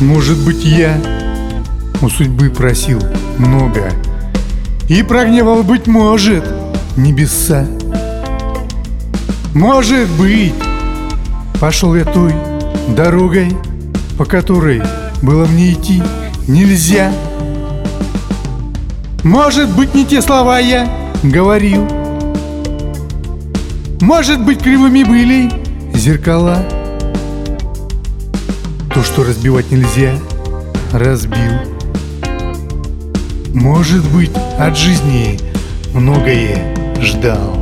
Может быть, я у судьбы просил много и прогневал, быть может, небеса. Может быть, пошел я той дорогой, по которой было мне идти нельзя. Может быть, не те слова я говорил. Может быть, кривыми были зеркала. То, что разбивать нельзя, разбил. Может быть, от жизни многое ждал.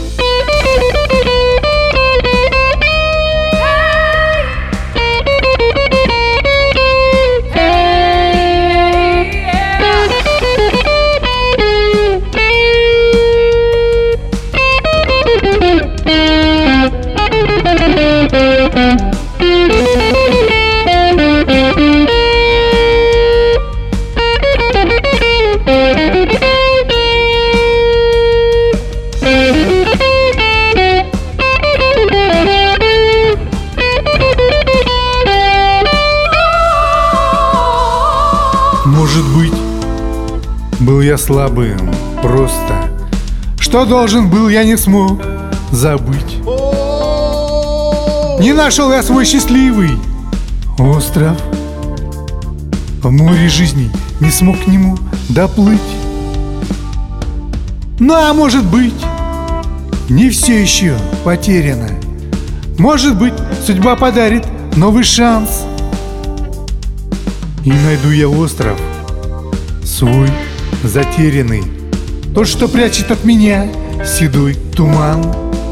Может быть, был я слабым просто. Что должен был, я не смог забыть. Не нашел я свой счастливый остров. В море жизни не смог к нему доплыть. Ну а может быть, не все еще потеряно. Может быть, судьба подарит новый шанс. И найду я остров свой затерянный, тот, что прячет от меня седой туман.